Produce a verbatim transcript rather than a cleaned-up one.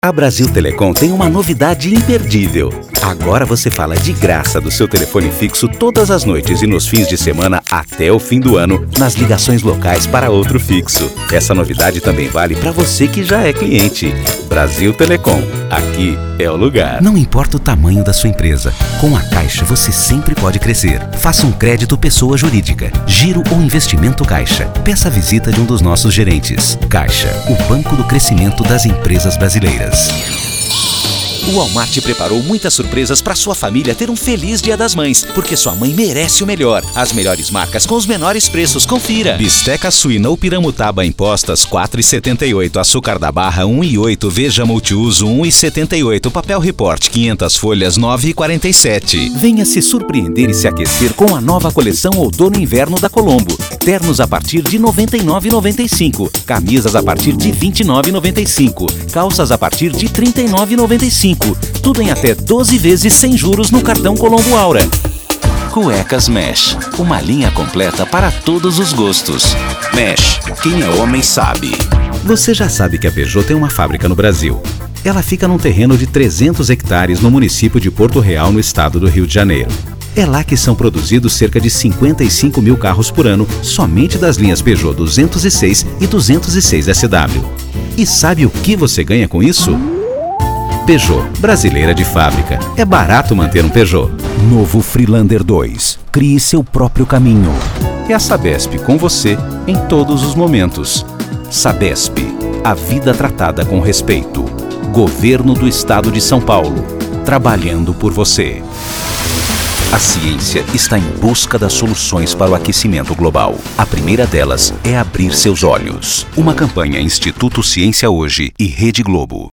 A Brasil Telecom tem uma novidade imperdível. Agora você fala de graça do seu telefone fixo todas as noites e nos fins de semana até o fim do ano nas ligações locais para outro fixo. Essa novidade também vale para você que já é cliente. Brasil Telecom. Aqui é o lugar. Não importa o tamanho da sua empresa, com a Caixa você sempre pode crescer. Faça um crédito pessoa jurídica, giro ou investimento Caixa. Peça a visita de um dos nossos gerentes. Caixa, o banco do crescimento das empresas brasileiras. O Walmart preparou muitas surpresas para sua família ter um feliz Dia das Mães, porque sua mãe merece o melhor. As melhores marcas com os menores preços, confira. Bisteca suína ou piramutaba em postas quatro reais e setenta e oito, açúcar da barra um real e oito, veja multiuso um real e setenta e oito, papel report quinhentas folhas nove reais e quarenta e sete. Venha se surpreender e se aquecer com a nova coleção Outono e Inverno da Colombo. Ternos a partir de noventa e nove reais e noventa e cinco, camisas a partir de vinte e nove reais e noventa e cinco, calças a partir de trinta e nove reais e noventa e cinco. Tudo em até doze vezes sem juros no cartão Colombo Aura. Cuecas Mesh, uma linha completa para todos os gostos. Mesh, quem é homem sabe. Você já sabe que a Peugeot tem uma fábrica no Brasil. Ela fica num terreno de trezentos hectares no município de Porto Real, no estado do Rio de Janeiro. É lá que são produzidos cerca de cinquenta e cinco mil carros por ano, somente das linhas Peugeot duzentos e seis e duzentos e seis S W. E sabe o que você ganha com isso? Peugeot, brasileira de fábrica. É barato manter um Peugeot. Novo Freelander dois. Crie seu próprio caminho. É a Sabesp com você em todos os momentos. Sabesp, a vida tratada com respeito. Governo do Estado de São Paulo, trabalhando por você. A ciência está em busca das soluções para o aquecimento global. A primeira delas é abrir seus olhos. Uma campanha Instituto Ciência Hoje e Rede Globo.